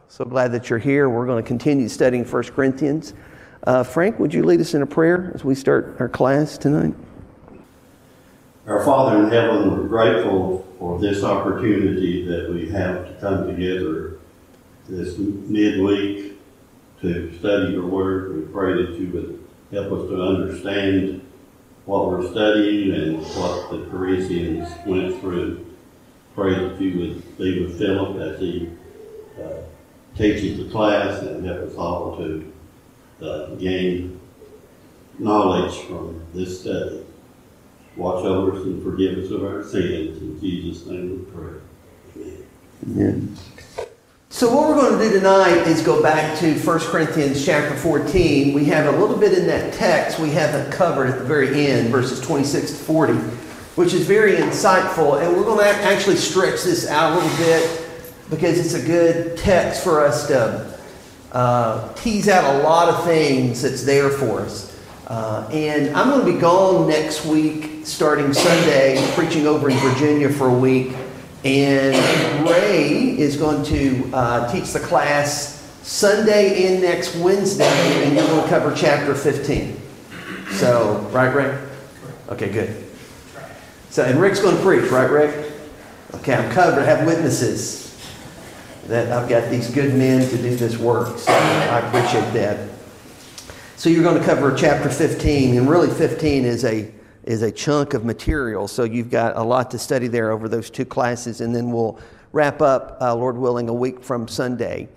So glad that you're here. We're going to continue studying 1 Corinthians. Frank, would you lead us in a prayer as we start our class tonight? Our Father in heaven, we're grateful for this opportunity that we have to come together this midweek to study your word. We pray that you would help us to understand what we're studying and what the Corinthians went through. Pray that you would be with Philip as he teaches the class and help us all to gain knowledge from this study. Watch over us and forgive us of our sins. In Jesus' name we pray. Amen. Amen. So what we're going to do tonight is go back to 1 Corinthians chapter 14. We have a little bit in that text we haven't covered at the very end, verses 26 to 40, which is very insightful. And we're going to actually stretch this out a little bit because it's a good text for us to tease out a lot of things that's there for us. And I'm going to be gone next week, starting Sunday, preaching over in Virginia for a week. And Ray is going to teach the class Sunday and next Wednesday, and you're going to cover chapter 15. So, right, Ray? Okay, good. So, and Rick's going to preach, right, Rick? Okay, I'm covered. I have witnesses that I've got these good men to do this work. So I appreciate that. So you're going to cover chapter 15, and really 15 is a chunk of material. So you've got a lot to study there over those two classes, and then we'll wrap up, Lord willing, a week from Sunday.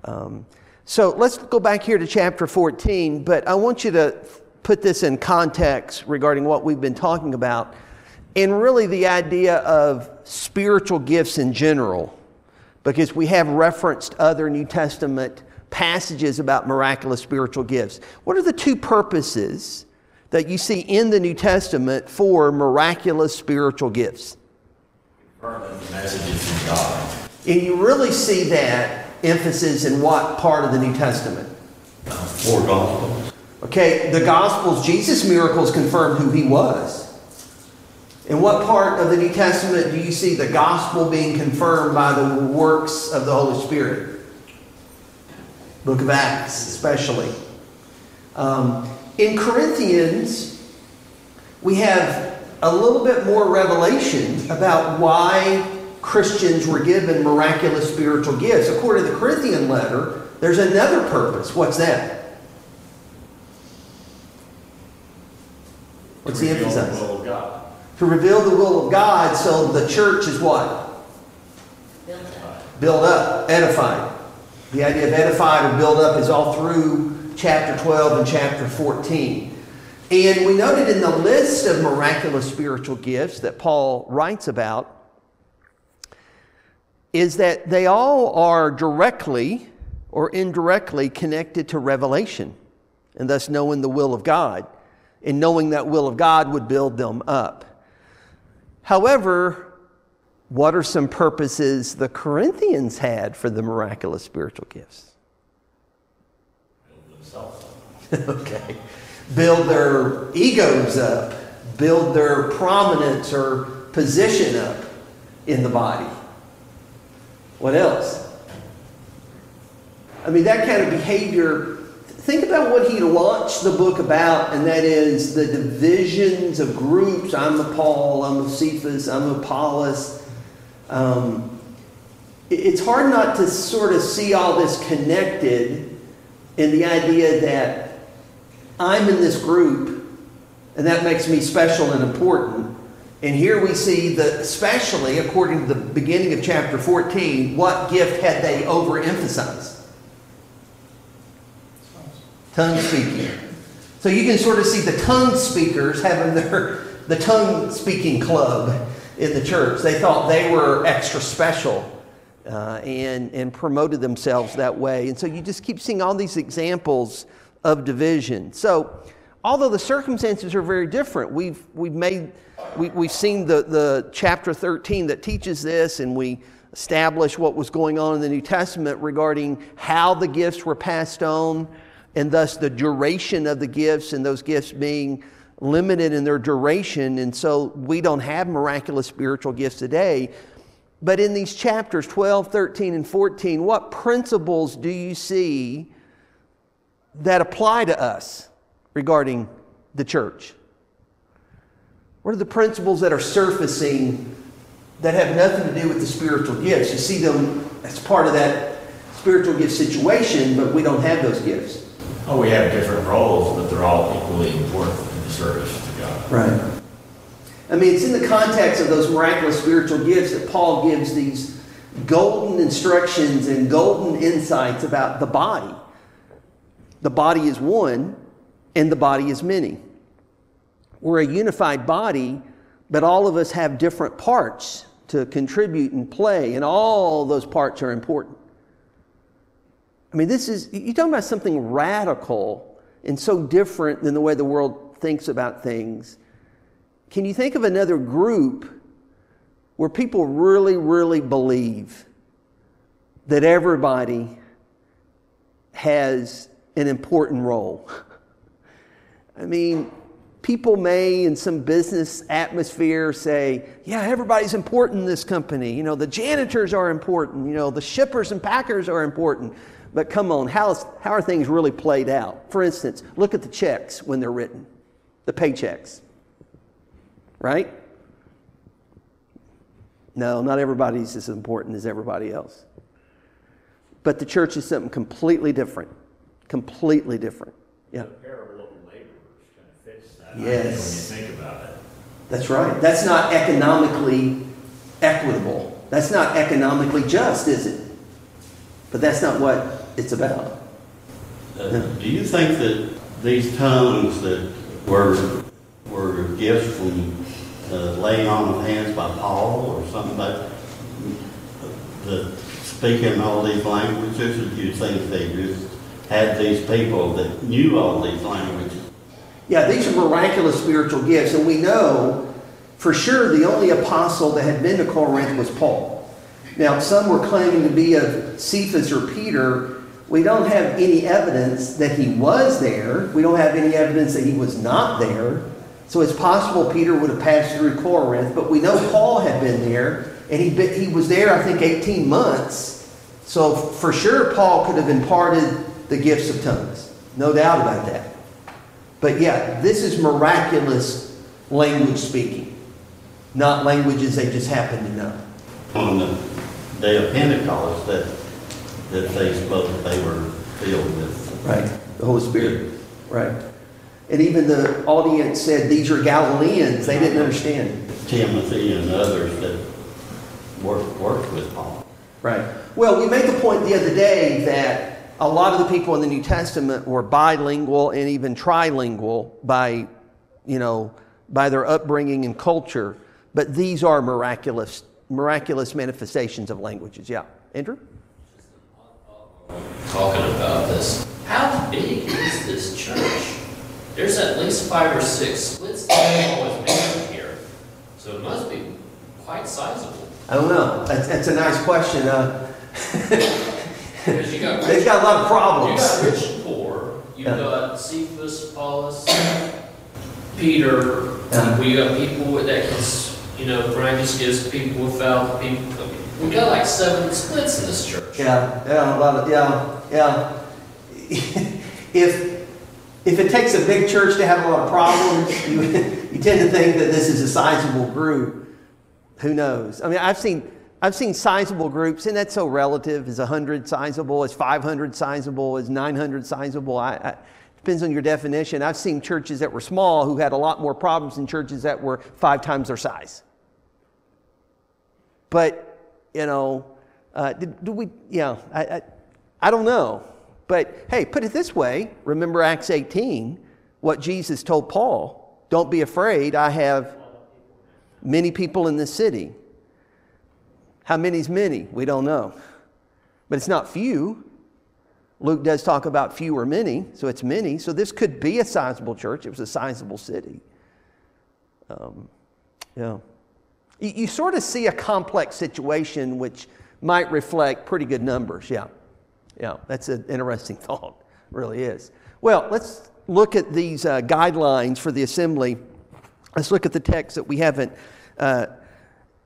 So let's go back here to chapter 14, but I want you to put this in context regarding what we've been talking about, and really the idea of spiritual gifts in general, because we have referenced other New Testament passages about miraculous spiritual gifts. What are the two purposes that you see in the New Testament for miraculous spiritual gifts? Confirming the messages from God. And you really see that emphasis in what part of the New Testament? Four Gospels. Okay, the Gospels, Jesus' miracles confirmed who he was. In what part of the New Testament do you see the Gospel being confirmed by the works of the Holy Spirit? Book of Acts, especially. In Corinthians, we have a little bit more revelation about why Christians were given miraculous spiritual gifts. According to the Corinthian letter, there's another purpose. What's that? What's the emphasis? The will of God. To reveal the will of God, so the church is what? Build up, edified. The idea of edified or build up is all through chapter 12 and chapter 14. And we noted in the list of miraculous spiritual gifts that Paul writes about is that they all are directly or indirectly connected to revelation, and thus knowing the will of God. And knowing that will of God would build them up. However, what are some purposes the Corinthians had for the miraculous spiritual gifts? Build themselves up. Okay. Build their egos up. Build their prominence or position up in the body. What else? I mean, that kind of behavior. Think about what he launched the book about, and that is the divisions of groups. I'm of Paul, I'm of Cephas, I'm of Apollos. It's hard not to sort of see all this connected in the idea that I'm in this group, and that makes me special and important. And here we see that, especially according to the beginning of chapter 14, what gift had they overemphasized? Tongue speaking. So you can sort of see the tongue speakers having the tongue speaking club in the church. They thought they were extra special and promoted themselves that way. And so you just keep seeing all these examples of division. So although the circumstances are very different, we've seen the chapter 13 that teaches this, and we established what was going on in the New Testament regarding how the gifts were passed on, and thus the duration of the gifts, and those gifts being limited in their duration. And so we don't have miraculous spiritual gifts today. But in these chapters 12, 13, and 14, what principles do you see that apply to us regarding the church? What are the principles that are surfacing that have nothing to do with the spiritual gifts? You see them as part of that spiritual gift situation, but we don't have those gifts. Oh, we have different roles, but they're all equally important in the service to God. Right. I mean, it's in the context of those miraculous spiritual gifts that Paul gives these golden instructions and golden insights about the body. The body is one, and the body is many. We're a unified body, but all of us have different parts to contribute and play, and all those parts are important. I mean, you're talking about something radical and so different than the way the world thinks about things. Can you think of another group where people really, really believe that everybody has an important role? I mean, people may in some business atmosphere say, yeah, everybody's important in this company. You know, the janitors are important. You know, the shippers and packers are important. But come on, how are things really played out? For instance, look at the checks when they're written, the paychecks, right? No, not everybody's as important as everybody else. But the church is something completely different. Completely different. Yeah. The parable of the laborers kind of fits that. Yes. When you think about it. That's right. That's not economically equitable. That's not economically just, is it? But that's not what it's about. Do you think that these tongues that were gifts from laying on of hands by Paul or something like the speaking all these languages, or do you think they just had these people that knew all these languages? Yeah, these are miraculous spiritual gifts, and we know for sure the only apostle that had been to Corinth was Paul. Now, some were claiming to be of Cephas or Peter. We don't have any evidence that he was there. We don't have any evidence that he was not there. So it's possible Peter would have passed through Corinth, but we know Paul had been there, and he was there, I think, 18 months. So for sure, Paul could have imparted the gifts of tongues. No doubt about that. But yeah, this is miraculous language speaking, not languages they just happen to know. On the day of Pentecost, that they spoke, they were filled with. Right, the Holy Spirit. Right. And even the audience said, these are Galileans. They didn't understand. Timothy and others that worked with Paul. Right. Well, we made the point the other day that a lot of the people in the New Testament were bilingual and even trilingual by their upbringing and culture. But these are miraculous manifestations of languages. Yeah. Andrew? Talking about this, how big is this church? There's at least 5 or 6 splits that always mentioned here. So it must be quite sizable. I don't know. That's a nice question. Because They've got a lot of problems. You got rich and poor. You got Cephas, Paulus, Peter. We got people that can, miraculous gifts, people without people. We got like 7 splits in this church. Yeah, a lot of, yeah. If it takes a big church to have a lot of problems, you tend to think that this is a sizable group. Who knows? I mean, I've seen sizable groups, and that's so relative. Is 100 sizable? Is 500 sizable? Is 900 sizable? Depends on your definition. I've seen churches that were small who had a lot more problems than churches that were 5 times their size. But I don't know. But hey, put it this way. Remember Acts 18, what Jesus told Paul. Don't be afraid. I have many people in this city. How many is many? We don't know. But it's not few. Luke does talk about few or many, so it's many. So this could be a sizable church. It was a sizable city. You sort of see a complex situation which might reflect pretty good numbers. Yeah, that's an interesting thought. It really is. Well, let's look at these guidelines for the assembly. Let's look at the text that we haven't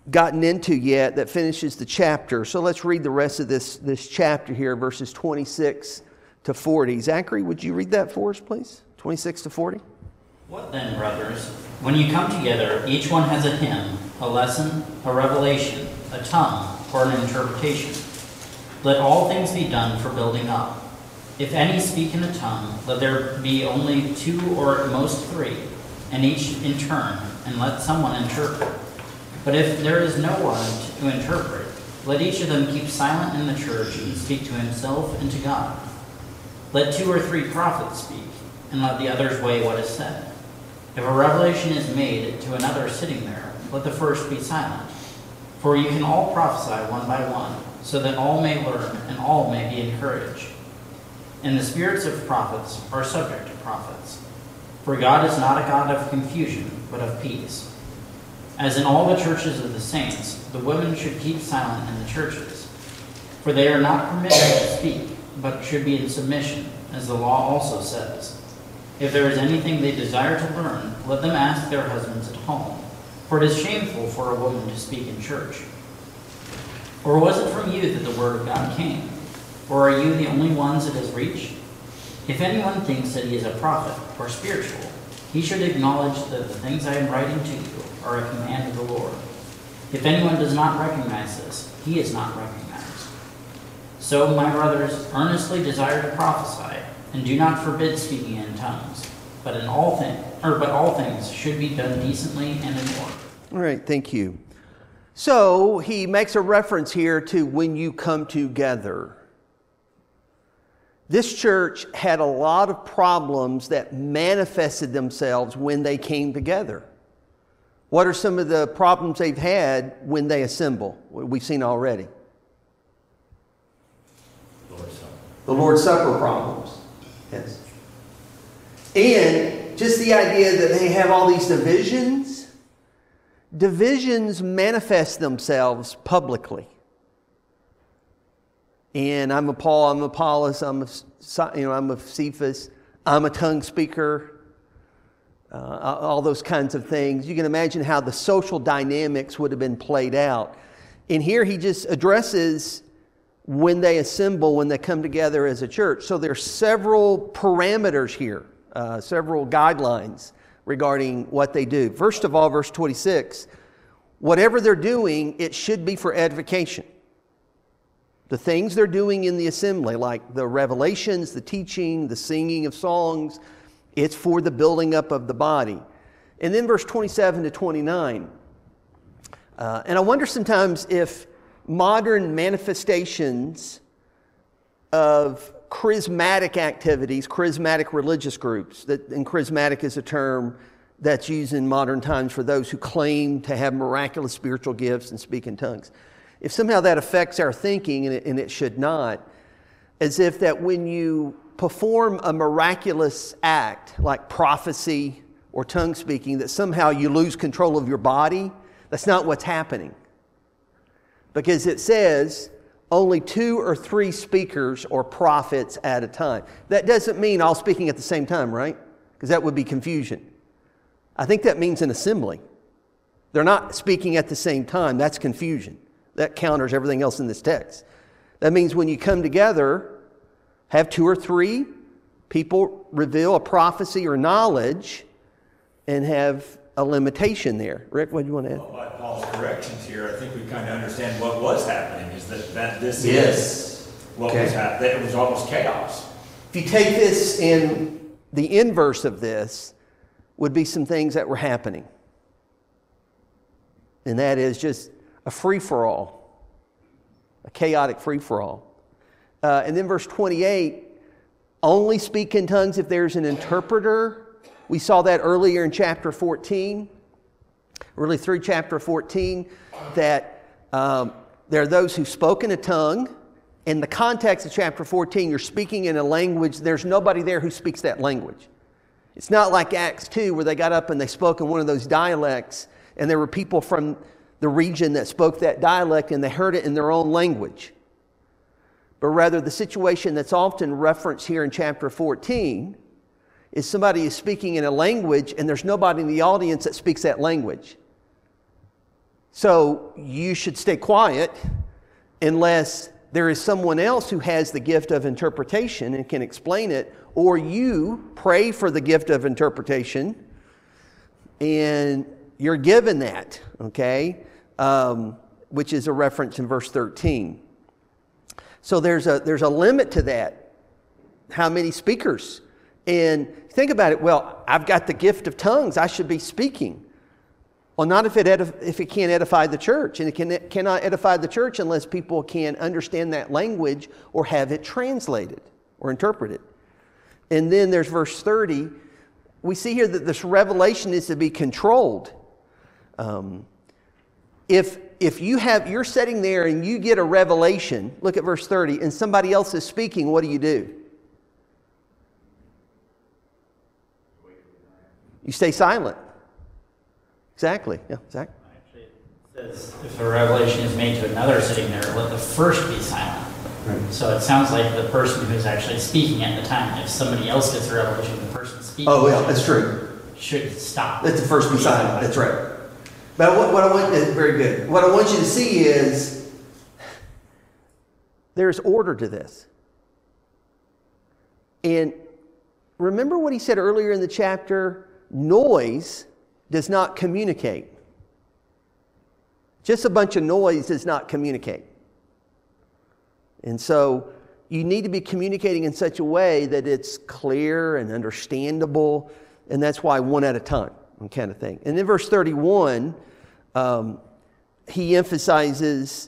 gotten into yet that finishes the chapter. So let's read the rest of this chapter here, verses 26 to 40. Zachary, would you read that for us, please? 26 to 40. What then, brothers? When you come together, each one has a hymn, a lesson, a revelation, a tongue, or an interpretation. Let all things be done for building up. If any speak in a tongue, let there be only 2 or at most 3, and each in turn, and let someone interpret. But if there is no one to interpret, let each of them keep silent in the church and speak to himself and to God. Let 2 or 3 prophets speak, and let the others weigh what is said. If a revelation is made to another sitting there, let the first be silent. For you can all prophesy one by one, so that all may learn and all may be encouraged. And the spirits of prophets are subject to prophets. For God is not a God of confusion, but of peace. As in all the churches of the saints, the women should keep silent in the churches. For they are not permitted to speak, but should be in submission, as the law also says. If there is anything they desire to learn, let them ask their husbands at home. For it is shameful for a woman to speak in church. Or was it from you that the word of God came? Or are you the only ones it has reached? If anyone thinks that he is a prophet or spiritual, he should acknowledge that the things I am writing to you are a command of the Lord. If anyone does not recognize this, he is not recognized. So, my brothers, earnestly desire to prophesy, and do not forbid speaking in tongues, but all things should be done decently and in order. All right, thank you. So he makes a reference here to when you come together. This church had a lot of problems that manifested themselves when they came together. What are some of the problems they've had when they assemble? We've seen already. The Lord's Supper problems. Yes. And just the idea that they have all these divisions. Divisions manifest themselves publicly. And I'm a Paul, I'm a Apollos, I'm a Cephas, I'm a tongue speaker, all those kinds of things. You can imagine how the social dynamics would have been played out. And here he just addresses when they assemble, when they come together as a church. So there's several parameters here, several guidelines regarding what they do. First of all, verse 26, whatever they're doing, it should be for edification. The things they're doing in the assembly, like the revelations, the teaching, the singing of songs, it's for the building up of the body. And then verse 27 to 29. And I wonder sometimes if modern manifestations of charismatic activities, charismatic religious groups, and charismatic is a term that's used in modern times for those who claim to have miraculous spiritual gifts and speak in tongues. If somehow that affects our thinking, and it should not, as if that when you perform a miraculous act like prophecy or tongue speaking, that somehow you lose control of your body. That's not what's happening. Because it says only 2 or 3 speakers or prophets at a time. That doesn't mean all speaking at the same time, right? Because that would be confusion. I think that means an assembly. They're not speaking at the same time. That's confusion. That counters everything else in this text. That means when you come together, have 2 or 3 people reveal a prophecy or knowledge and have a limitation there. Rick, what do you want to add? Well, by Paul's corrections here, I think we kind of understand what was happening, is that this Yes. is what was happening. It was almost chaos. If you take this in the inverse of this, would be some things that were happening. And that is just a free-for-all, a chaotic free-for-all. And then verse 28, only speak in tongues if there's an interpreter. We saw that earlier in chapter 14, really through chapter 14, that there are those who spoke in a tongue. In the context of chapter 14, you're speaking in a language, there's nobody there who speaks that language. It's not like Acts 2 where they got up and they spoke in one of those dialects and there were people from the region that spoke that dialect and they heard it in their own language. But rather the situation that's often referenced here in chapter 14 is somebody is speaking in a language and there's nobody in the audience that speaks that language. So you should stay quiet unless there is someone else who has the gift of interpretation and can explain it, or you pray for the gift of interpretation and you're given that, okay? Which is a reference in verse 13. So there's a limit to that. How many speakers? And think about it. Well, I've got the gift of tongues. I should be speaking. Well, not if it can't edify the church. And it cannot edify the church unless people can understand that language or have it translated or interpreted. And then there's verse 30. We see here that this revelation is to be controlled. If you're sitting there and you get a revelation, look at verse 30, and somebody else is speaking, what do? You stay silent. Exactly. Yeah, exactly. Actually, it says if a revelation is made to another sitting there, let the first be silent. Right. So it sounds like the person who's actually speaking at the time, if somebody else gets a revelation, the person speaking That's true. should stop. Let the first be silent. That's right. But what I want is very good. What I want you to see is there's order to this. And remember what he said earlier in the chapter, noise does not communicate. Just a bunch of noise does not communicate. And so you need to be communicating in such a way that it's clear and understandable, and that's why one at a time, kind of thing. And in verse 31, he emphasizes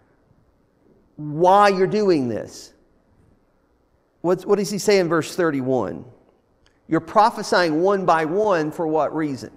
why you're doing this. What does he say in verse 31? You're prophesying one by one for what reason?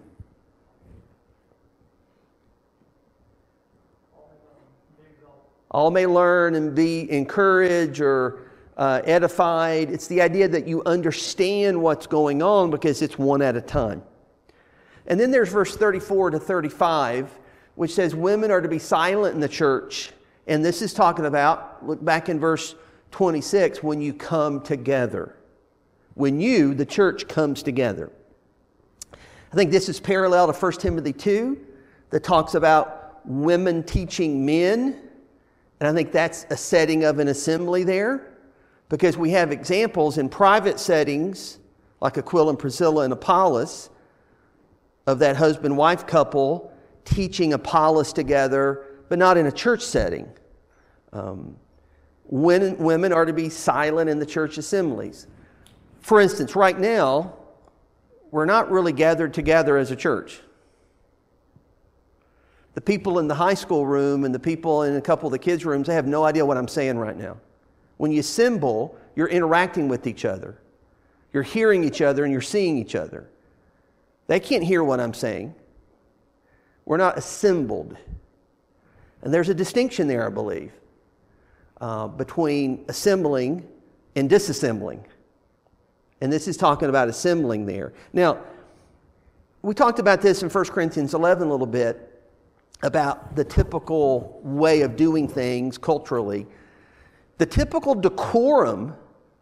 All may learn and be encouraged or edified. It's the idea that you understand what's going on because it's one at a time. And then there's verse 34 to 35, which says women are to be silent in the church. And this is talking about, look back in verse 26, when you come together. When the church, comes together. I think this is parallel to 1 Timothy 2 that talks about women teaching men. And I think that's a setting of an assembly there, because we have examples in private settings, like Aquila and Priscilla and Apollos, of that husband-wife couple teaching Apollos together, but not in a church setting. Women are to be silent in the church assemblies. For instance, right now, we're not really gathered together as a church. The people in the high school room and the people in a couple of the kids' rooms, they have no idea what I'm saying right now. When you assemble, you're interacting with each other. You're hearing each other and you're seeing each other. They can't hear what I'm saying. We're not assembled. And there's a distinction there, I believe, between assembling and disassembling. And this is talking about assembling there. Now, we talked about this in 1 Corinthians 11 a little bit, about the typical way of doing things culturally. The typical decorum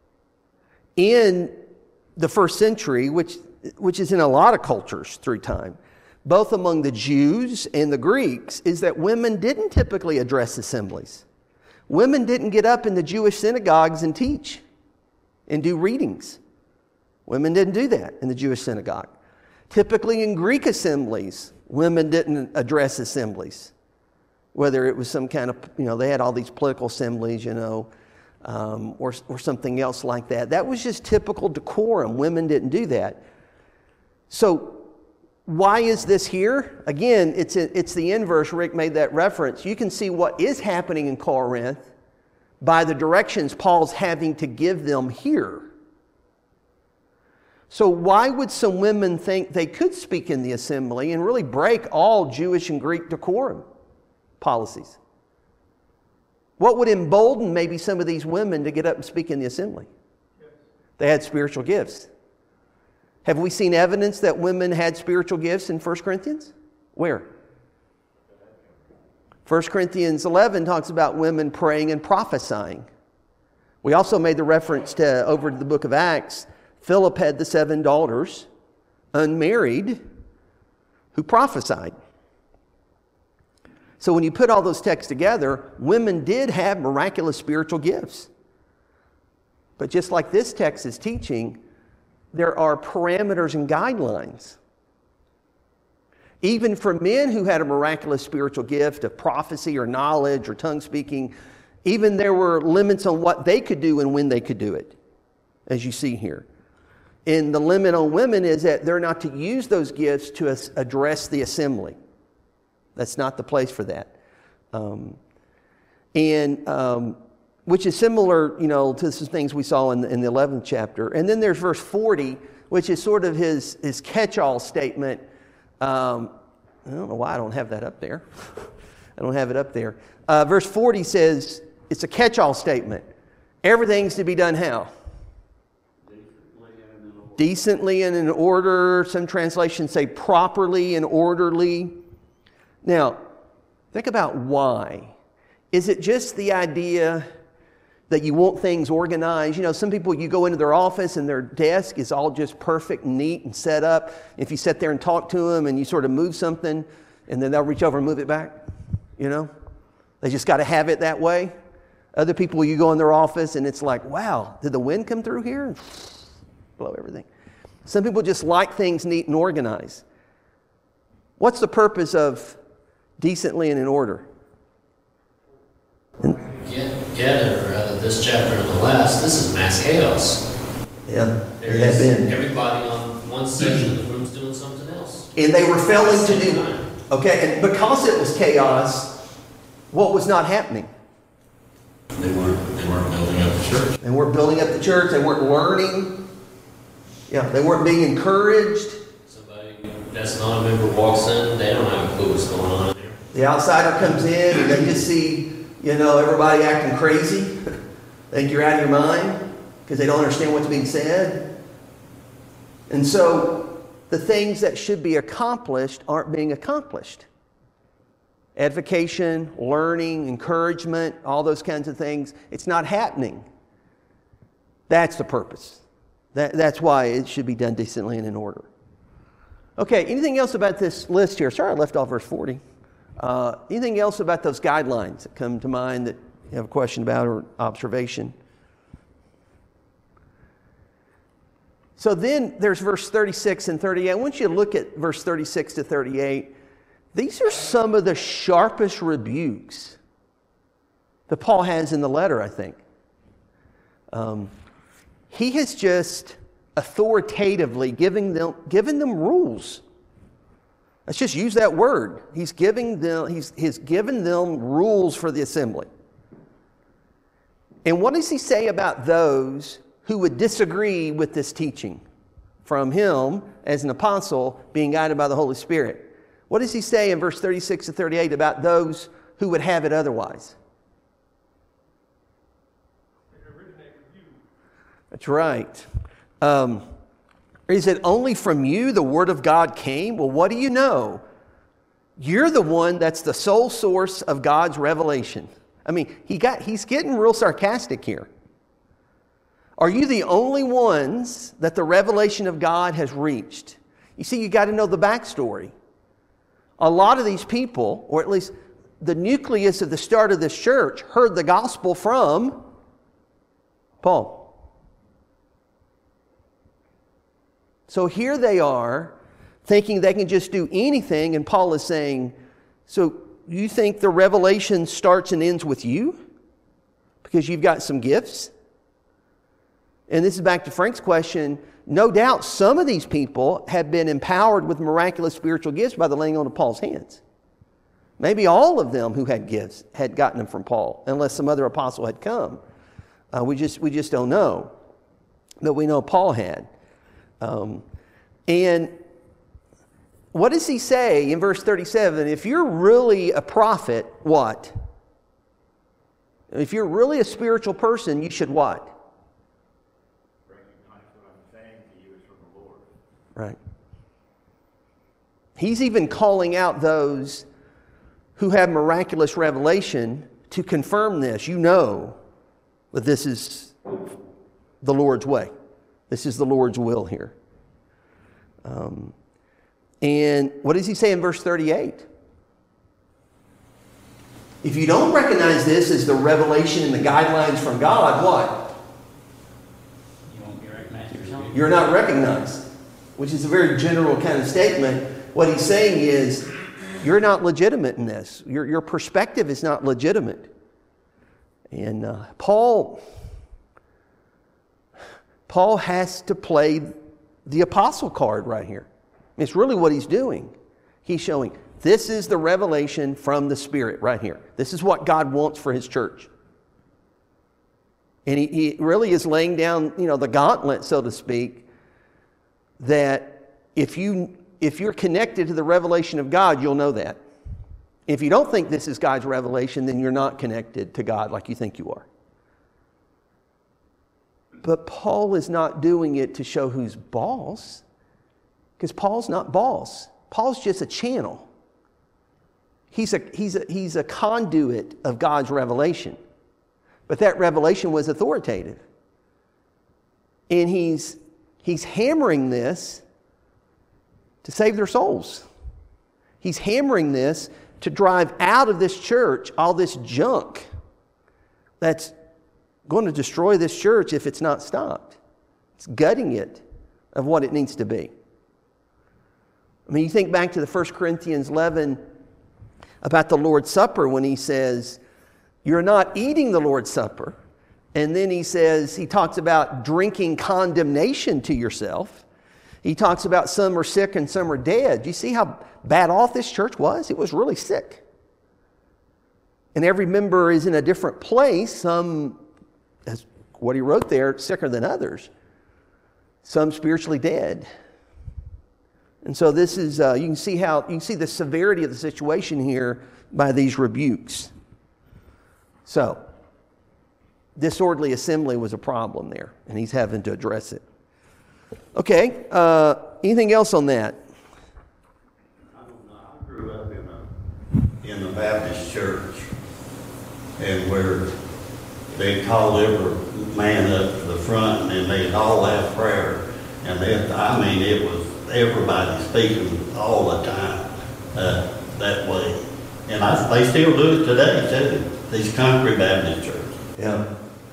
in the first century, which is in a lot of cultures through time, both among the Jews and the Greeks, is that women didn't typically address assemblies. Women didn't get up in the Jewish synagogues and teach and do readings. Women didn't do that in the Jewish synagogue. Typically in Greek assemblies, women didn't address assemblies. Whether it was some kind of, they had all these political assemblies, or something else like that. That was just typical decorum. Women didn't do that. So why is this here? Again, it's the inverse. Rick made that reference. You can see what is happening in Corinth by the directions Paul's having to give them here. So why would some women think they could speak in the assembly and really break all Jewish and Greek decorum policies? What would embolden maybe some of these women to get up and speak in the assembly? They had spiritual gifts. Have we seen evidence that women had spiritual gifts in 1 Corinthians? Where? 1 Corinthians 11 talks about women praying and prophesying. We also made the reference over to the book of Acts. Philip had the 7 daughters, unmarried, who prophesied. So when you put all those texts together, women did have miraculous spiritual gifts. But just like this text is teaching, there are parameters and guidelines. Even for men who had a miraculous spiritual gift of prophecy or knowledge or tongue speaking, even there were limits on what they could do and when they could do it, as you see here. And the limit on women is that they're not to use those gifts to address the assembly. That's not the place for that. Which is similar, to some things we saw in the 11th chapter. And then there's verse 40, which is sort of his catch-all statement. I don't know why I don't have that up there. I don't have it up there. Verse 40 says, it's a catch-all statement. Everything's to be done how? Decently and in order. Some translations say properly and orderly. Now, think about why. Is it just the idea that you want things organized? Some people, you go into their office and their desk is all just perfect, neat, and set up. If you sit there and talk to them and you sort of move something, and then they'll reach over and move it back, They just got to have it that way. Other people, you go in their office and it's like, wow, did the wind come through here and blow everything? Some people just like things neat and organized. What's the purpose of decently and in order? This chapter and the last, this is mass chaos. Yeah, it has been. Everybody on one section of the room's doing something else. And they were failing to do. Okay, and because it was chaos, what was not happening? They weren't building up the church. They weren't building up the church. They weren't learning. Yeah, they weren't being encouraged. Somebody that's not a member walks in, they don't have a clue what's going on in there. The outsider comes in and they just see, everybody acting crazy. Think you're out of your mind because they don't understand what's being said. And so the things that should be accomplished aren't being accomplished. Edification, learning, encouragement, all those kinds of things, it's not happening. That's the purpose. That's why it should be done decently and in order. Okay, anything else about this list here? Sorry, I left off verse 40. Anything else about those guidelines that come to mind that you have a question about or observation? So then there's verse 36 and 38. I want you to look at verse 36 to 38. These are some of the sharpest rebukes that Paul has in the letter, I think. He has just authoritatively given them rules. Let's just use that word. He's given them rules for the assembly. And what does he say about those who would disagree with this teaching from him as an apostle being guided by the Holy Spirit? What does he say in verse 36 to 38 about those who would have it otherwise? That's right. Is it only from you the word of God came? Well, what do you know? You're the one that's the sole source of God's revelation. I mean, he's getting real sarcastic here. Are you the only ones that the revelation of God has reached? You see, you got to know the backstory. A lot of these people, or at least the nucleus of the start of this church, heard the gospel from Paul. So here they are, thinking they can just do anything, and Paul is saying, so you think the revelation starts and ends with you? Because you've got some gifts? And this is back to Frank's question. No doubt some of these people have been empowered with miraculous spiritual gifts by the laying on of Paul's hands. Maybe all of them who had gifts had gotten them from Paul, unless some other apostle had come. We just don't know. But we know Paul had. And what does he say in verse 37? If you're really a prophet, what? If you're really a spiritual person, you should what? Recognize what I'm saying to you is from the Lord. Right. He's even calling out those who have miraculous revelation to confirm this. You know that this is the Lord's way. This is the Lord's will here. And what does he say in verse 38? If you don't recognize this as the revelation and the guidelines from God, what? You won't be recognized yourself. You're not recognized, which is a very general kind of statement. What he's saying is, you're not legitimate in this. Your perspective is not legitimate. And Paul has to play the apostle card right here. It's really what he's doing. He's showing, this is the revelation from the Spirit right here. This is what God wants for his church. And he really is laying down, the gauntlet, so to speak, that if you're connected to the revelation of God, you'll know that. If you don't think this is God's revelation, then you're not connected to God like you think you are. But Paul is not doing it to show who's boss, because Paul's not boss. Paul's just a channel. He's a conduit of God's revelation. But that revelation was authoritative. And he's hammering this to save their souls. He's hammering this to drive out of this church all this junk that's going to destroy this church if it's not stopped. It's gutting it of what it needs to be. I mean, you think back to the 1 Corinthians 11 about the Lord's Supper when he says, you're not eating the Lord's Supper. And then he talks about drinking condemnation to yourself. He talks about some are sick and some are dead. Do you see how bad off this church was? It was really sick. And every member is in a different place. Some, as what he wrote there, sicker than others. Some spiritually dead. And so this is, you can see the severity of the situation here by these rebukes. So, disorderly assembly was a problem there, and he's having to address it. Okay, anything else on that? I don't know. I grew up in the Baptist church, and where they'd call every man up to the front, and then they'd all have prayer. And it was everybody speaking all the time that way. And they still do it today, too, these country Baptist churches. Yeah.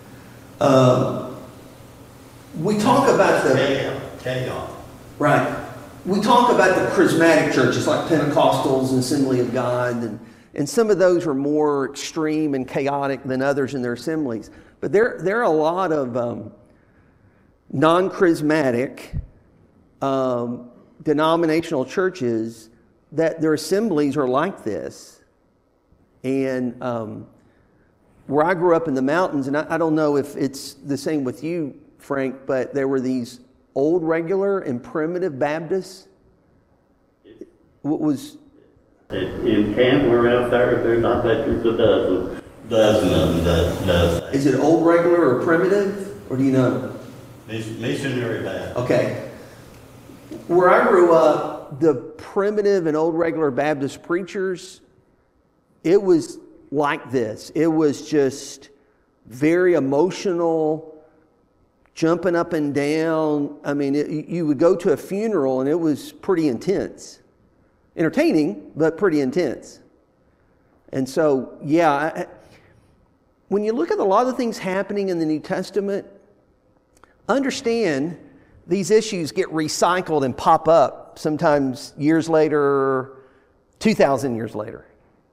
We talk about chaos. Right. We talk about the charismatic churches like Pentecostals and Assembly of God, and some of those are more extreme and chaotic than others in their assemblies. But there are a lot of non-charismatic denominational churches that their assemblies are like this. And where I grew up in the mountains, and I don't know if it's the same with you, Frank, but there were these old regular and primitive Baptists. What was... In Candler out there's not that there's a dozen of them does. Is it old regular or primitive, or do you know? Missionary Baptist. Okay. Where I grew up, the primitive and old regular Baptist preachers, it was like this. It was just very emotional, jumping up and down. I mean, you would go to a funeral and it was pretty intense. Entertaining, but pretty intense. And so, when you look at a lot of the things happening in the New Testament, understand these issues get recycled and pop up sometimes years later, 2,000 years later.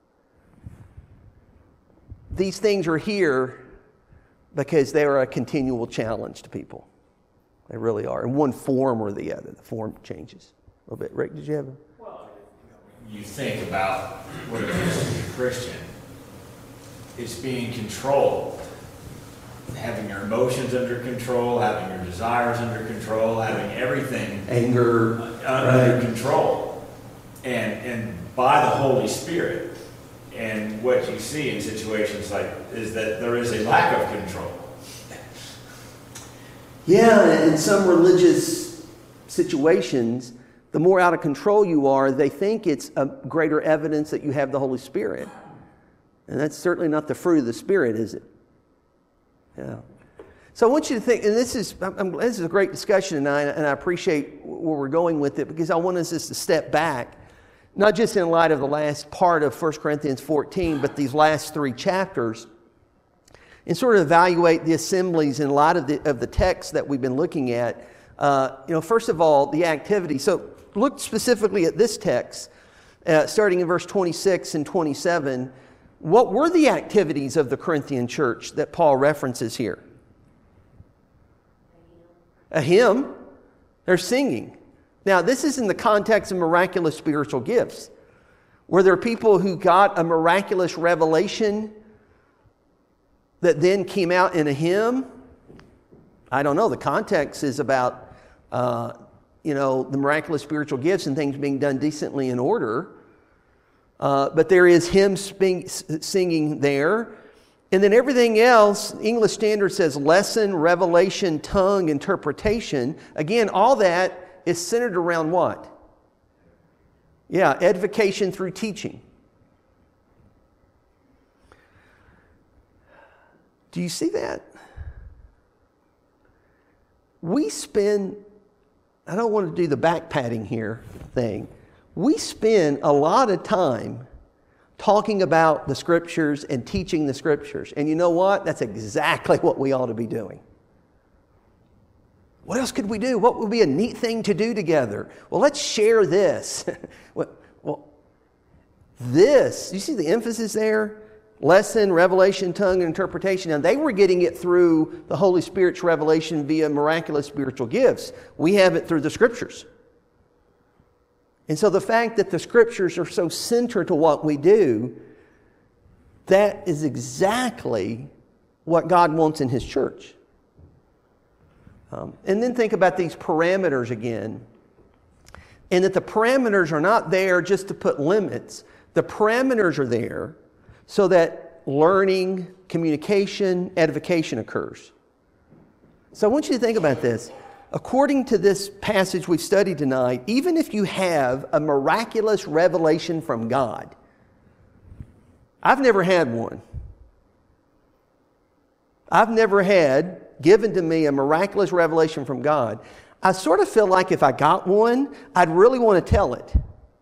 These things are here because they are a continual challenge to people. They really are, in one form or the other. The form changes a little bit. Rick, did you have a... Well, you think about what it is to be a Christian. It's being controlled. Having your emotions under control, having your desires under control, having everything anger under control. And by the Holy Spirit. And what you see in situations like is that there is a lack of control. Yeah, in some religious situations, the more out of control you are, they think it's a greater evidence that you have the Holy Spirit. And that's certainly not the fruit of the Spirit, is it? Yeah. So I want you to think, and this is a great discussion tonight, and I appreciate where we're going with it, because I want us just to step back not just in light of the last part of 1 Corinthians 14, but these last 3 chapters, and sort of evaluate the assemblies in light of the text that we've been looking at. First of all, the activity. So look specifically at this text, starting in verse 26 and 27. What were the activities of the Corinthian church that Paul references here? A hymn. They're singing. Now, this is in the context of miraculous spiritual gifts. Were there people who got a miraculous revelation that then came out in a hymn? I don't know. The context is about, the miraculous spiritual gifts and things being done decently in order. But there is hymn singing there. And then everything else, English Standard says lesson, revelation, tongue, interpretation. Again, all that is centered around what? Yeah, edification through teaching. Do you see that? We spend, I don't want to do the back patting here thing. We spend a lot of time talking about the Scriptures and teaching the Scriptures. And you know what? That's exactly what we ought to be doing. What else could we do? What would be a neat thing to do together? Well, let's share this. This, you see the emphasis there? Lesson, revelation, tongue, and interpretation. And they were getting it through the Holy Spirit's revelation via miraculous spiritual gifts. We have it through the Scriptures. And so the fact that the Scriptures are so central to what we do, that is exactly what God wants in His church. And then think about these parameters again. And that the parameters are not there just to put limits. The parameters are there so that learning, communication, edification occurs. So I want you to think about this. According to this passage we've studied tonight, even if you have a miraculous revelation from God, I've never had one. I've never had given to me a miraculous revelation from God. I sort of feel like if I got one, I'd really want to tell it.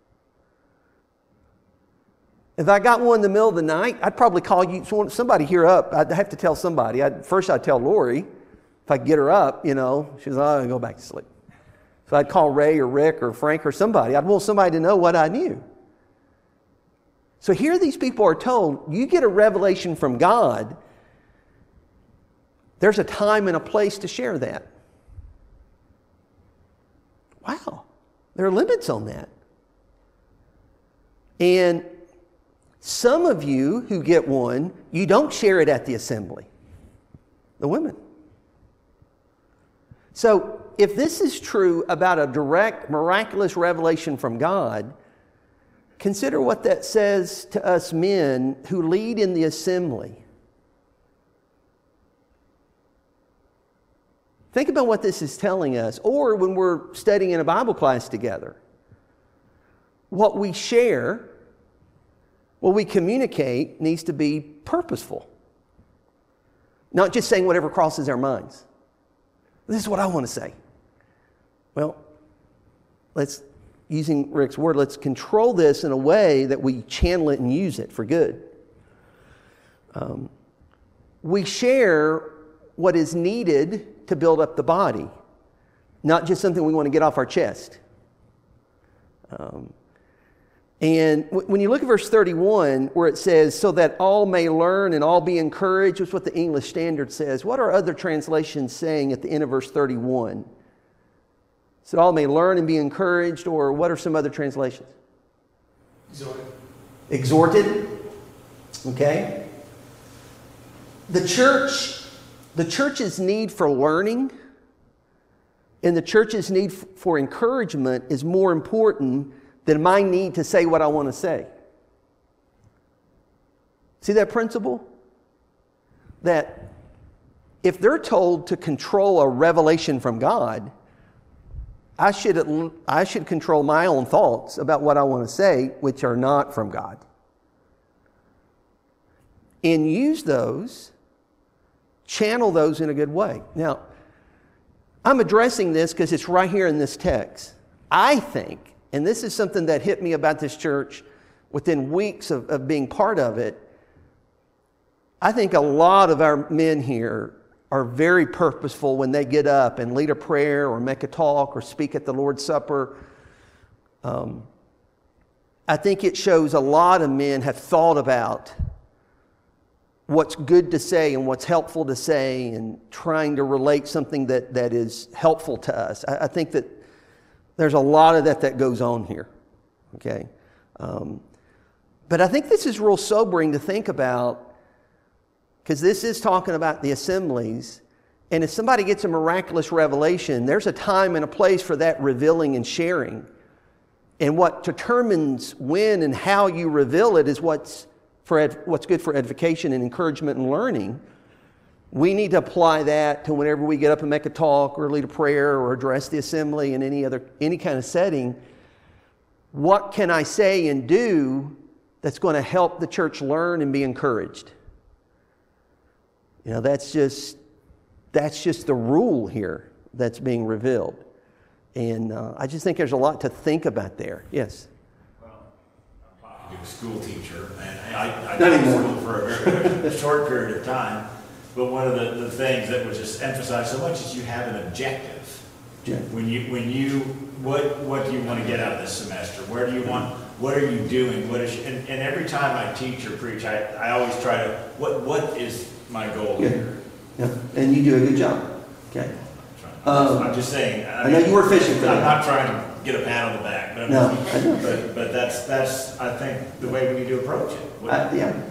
If I got one in the middle of the night, I'd probably call you, somebody here up. I'd have to tell somebody. First I'd tell Lori. If I could get her up, she's like, I'll go back to sleep. So I'd call Ray or Rick or Frank or somebody. I'd want somebody to know what I knew. So here these people are told, you get a revelation from God, there's a time and a place to share that. Wow, there are limits on that. And some of you who get one, you don't share it at the assembly. The women. So if this is true about a direct, miraculous revelation from God, consider what that says to us men who lead in the assembly. Think about what this is telling us, or when we're studying in a Bible class together. What we share, what we communicate, needs to be purposeful. Not just saying whatever crosses our minds. This is what I want to say. Well, using Rick's word, let's control this in a way that we channel it and use it for good. We share what is needed to build up the body, not just something we want to get off our chest. And when you look at verse 31, where it says, so that all may learn and all be encouraged, that's what the English Standard says. What are other translations saying at the end of verse 31? So all may learn and be encouraged, or what are some other translations? Exhorted. Exhorted? Okay. The church's need for learning and the church's need for encouragement is more important than my need to say what I want to say. See that principle? That if they're told to control a revelation from God, I should control my own thoughts about what I want to say, which are not from God. And use those, channel those in a good way. Now, I'm addressing this because it's right here in this text. I think and this is something that hit me about this church within weeks of being part of it. I think a lot of our men here are very purposeful when they get up and lead a prayer or make a talk or speak at the Lord's Supper. I think it shows a lot of men have thought about what's good to say and what's helpful to say and trying to relate something that is helpful to us. I think that there's a lot of that goes on here, okay? But I think this is real sobering to think about, because this is talking about the assemblies, and if somebody gets a miraculous revelation, there's a time and a place for that revealing and sharing. And what determines when and how you reveal it is what's good for edification and encouragement and learning. We need to apply that to whenever we get up and make a talk or lead a prayer or address the assembly in any kind of setting. What can I say and do that's going to help the church learn and be encouraged? You know, that's just the rule here that's being revealed. And I just think there's a lot to think about there. Yes? Well, I'm talking to a school teacher, and I did school for a very short period of time, but one of the things that was just emphasized so much is you have an objective. Yeah. What do you want to get out of this semester? What are you doing? And every time I teach or preach, I always try to, what is my goal here? Yeah. And you do a good job. Okay. I'm just saying. I know you were fishing for that. I'm not trying to get a pat on the back. But no, I know. But that's I think the way we need to approach it. Yeah.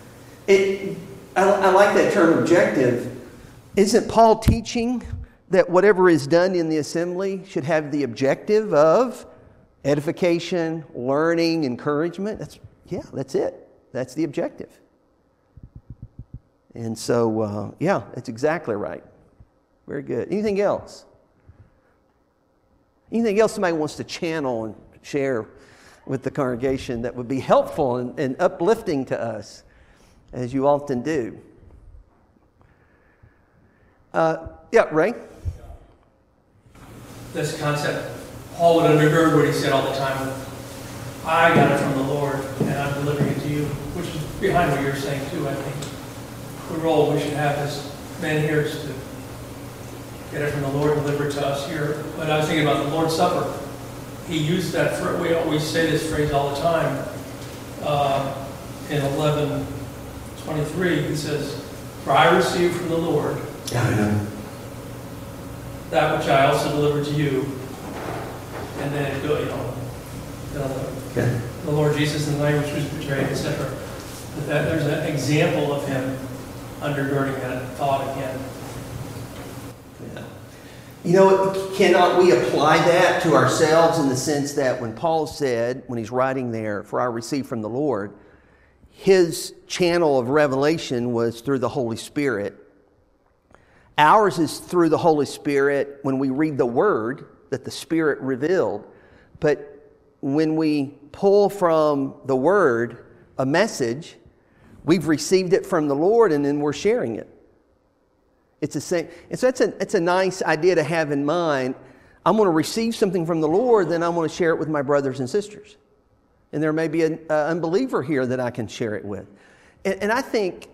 I like that term objective. Isn't Paul teaching that whatever is done in the assembly should have the objective of edification, learning, encouragement? That's it. That's the objective. And so, that's exactly right. Very good. Anything else? Anything else somebody wants to channel and share with the congregation that would be helpful and uplifting to us, as you often do? Ray? This concept, Paul would undergird what he said all the time. I got it from the Lord, and I'm delivering it to you, which is behind what you're saying too, I think. The role we should have as men here is to get it from the Lord, deliver it to us here. But I was thinking about the Lord's Supper. He used that, we always say this phrase all the time. In 11:23, he says, "For I received from the Lord that which I also delivered to you." And then, the Lord Jesus in the night which was betrayed, etc. There's an example of him undergirding that thought again. Cannot we apply that to ourselves in the sense that when Paul said, when he's writing there, "For I received from the Lord," his channel of revelation was through the Holy Spirit. Ours is through the Holy Spirit when we read the Word that the Spirit revealed. But when we pull from the Word a message, we've received it from the Lord and then we're sharing it. It's the same. And so it's a nice idea to have in mind. I'm going to receive something from the Lord, then I'm going to share it with my brothers and sisters. And there may be an unbeliever here that I can share it with. And I think,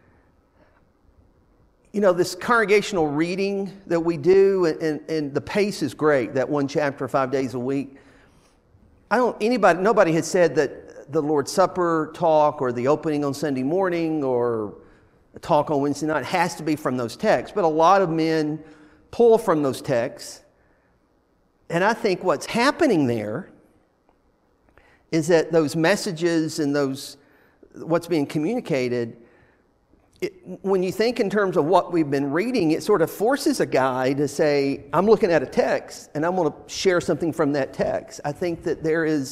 this congregational reading that we do, and the pace is great, that one chapter 5 days a week. Nobody has said that the Lord's Supper talk or the opening on Sunday morning or a talk on Wednesday night has to be from those texts. But a lot of men pull from those texts. And I think what's happening there is that those messages and what's being communicated, when you think in terms of what we've been reading, it sort of forces a guy to say, I'm looking at a text and I'm going to share something from that text. I think that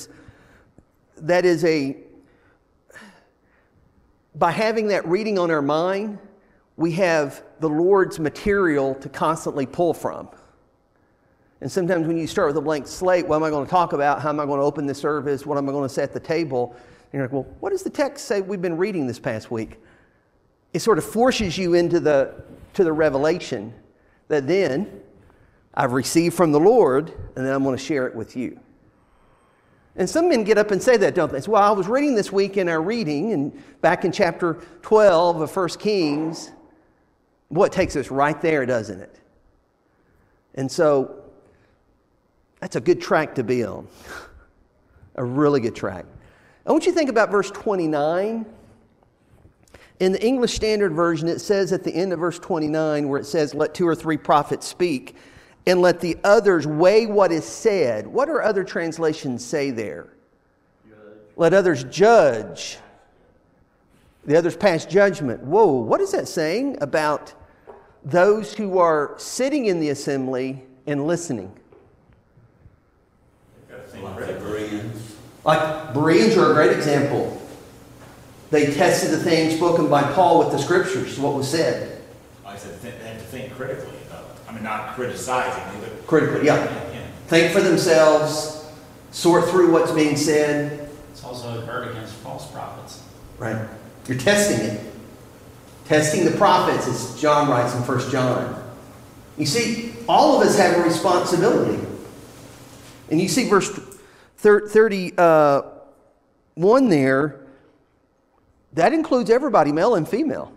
by having that reading on our mind, we have the Lord's material to constantly pull from. And sometimes when you start with a blank slate, what am I going to talk about? How am I going to open the service? What am I going to say at the table? And you're like, well, what does the text say we've been reading this past week? It sort of forces you into the revelation that then I've received from the Lord, and then I'm going to share it with you. And some men get up and say that, don't they? So, well, I was reading this week in our reading, and back in chapter 12 of 1 Kings, boy, it takes us right there, doesn't it? And so, that's a good track to be on. A really good track. I want you to think about verse 29. In the English Standard Version, it says at the end of verse 29, where it says, let 2 or 3 prophets speak, and let the others weigh what is said. What do other translations say there? Let others judge. The others pass judgment. Whoa, what is that saying about those who are sitting in the assembly and listening? Like Bereans are a great example. They tested the things spoken by Paul with the scriptures, what was said. I said they have to think critically. I mean, not criticizing, but critically, yeah. Think for themselves, sort through what's being said. It's also a guard against false prophets. Right. You're testing it. Testing the prophets, as John writes in 1 John. You see, all of us have a responsibility. And you see verse 31 there, that includes everybody, male and female.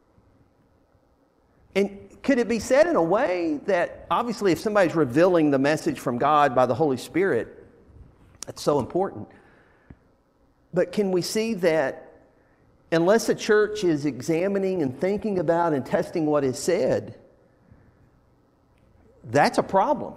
And could it be said in a way that, obviously, if somebody's revealing the message from God by the Holy Spirit, that's so important. But can we see that unless a church is examining and thinking about and testing what is said, that's a problem.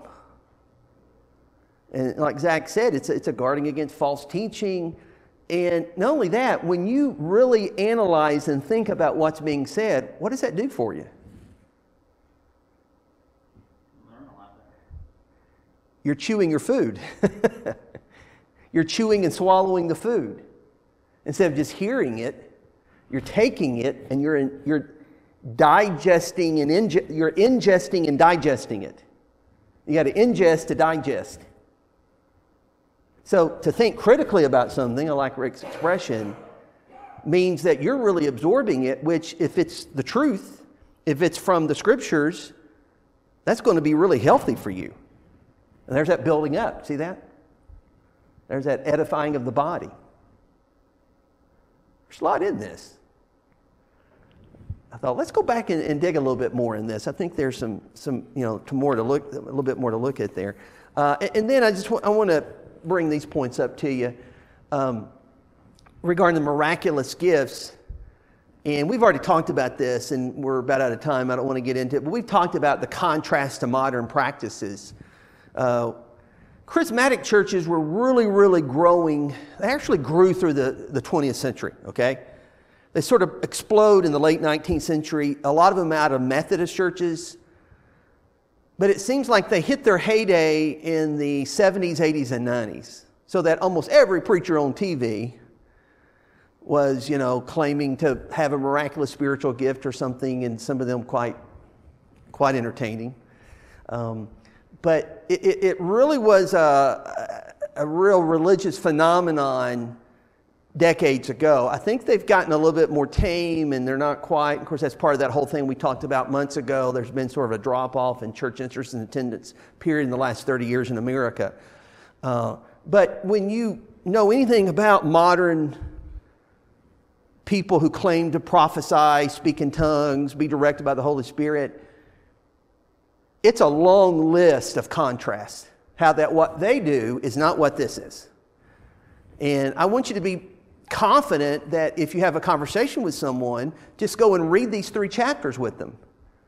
And like Zach said, it's a guarding against false teaching. And not only that, when you really analyze and think about what's being said, what does that do for you? You're chewing your food. You're chewing and swallowing the food. Instead of just hearing it, you're taking it and you're digesting and you're ingesting and digesting it. You got to ingest to digest. So to think critically about something, I like Rick's expression, means that you're really absorbing it, which if it's the truth, if it's from the scriptures, that's going to be really healthy for you. And there's that building up. See that? There's that edifying of the body. There's a lot in this. I thought, let's go back and dig a little bit more in this. I think there's some more to look, a little bit more to look at there. And then I want to bring these points up to you regarding the miraculous gifts. And we've already talked about this, and we're about out of time. I don't want to get into it, but we've talked about the contrast to modern practices. Charismatic churches were really, really growing. They actually grew through the 20th century, okay? They sort of explode in the late 19th century, a lot of them out of Methodist churches. But it seems like they hit their heyday in the 70s, 80s, and 90s. So that almost every preacher on TV was, claiming to have a miraculous spiritual gift or something, and some of them quite entertaining. But it really was a real religious phenomenon decades ago. I think they've gotten a little bit more tame, and they're not quite. Of course, that's part of that whole thing we talked about months ago. There's been sort of a drop-off in church interest and attendance period in the last 30 years in America. But when you know anything about modern people who claim to prophesy, speak in tongues, be directed by the Holy Spirit, it's a long list of contrasts. How that what they do is not what this is. And I want you to be confident that if you have a conversation with someone, just go and read these 3 chapters with them.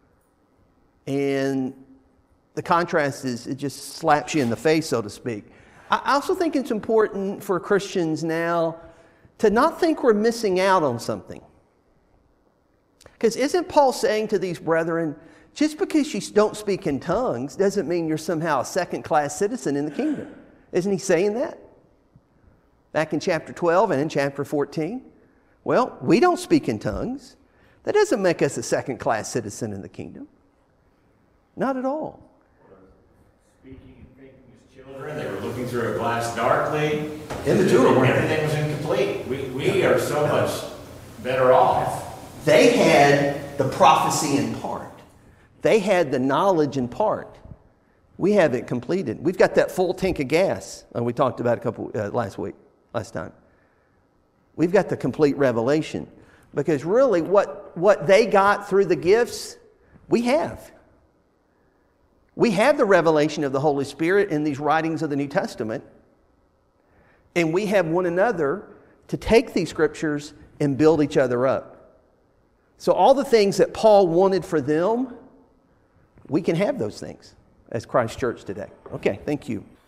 And the contrast is, it just slaps you in the face, so to speak. I also think it's important for Christians now to not think we're missing out on something. Because isn't Paul saying to these brethren, just because you don't speak in tongues doesn't mean you're somehow a second-class citizen in the kingdom? Isn't he saying that? Back in chapter 12 and in chapter 14. Well, we don't speak in tongues. That doesn't make us a second-class citizen in the kingdom. Not at all. Speaking and thinking as children, they were looking through a glass darkly. Immature, weren't they? Everything was incomplete. We are so much better off. They had the prophecy in part. They had the knowledge in part. We have it completed. We've got that full tank of gas. We talked about last time. We've got the complete revelation. Because really what they got through the gifts, we have. We have the revelation of the Holy Spirit in these writings of the New Testament. And we have one another to take these scriptures and build each other up. So all the things that Paul wanted for them, we can have those things as Christ Church today. Okay, thank you.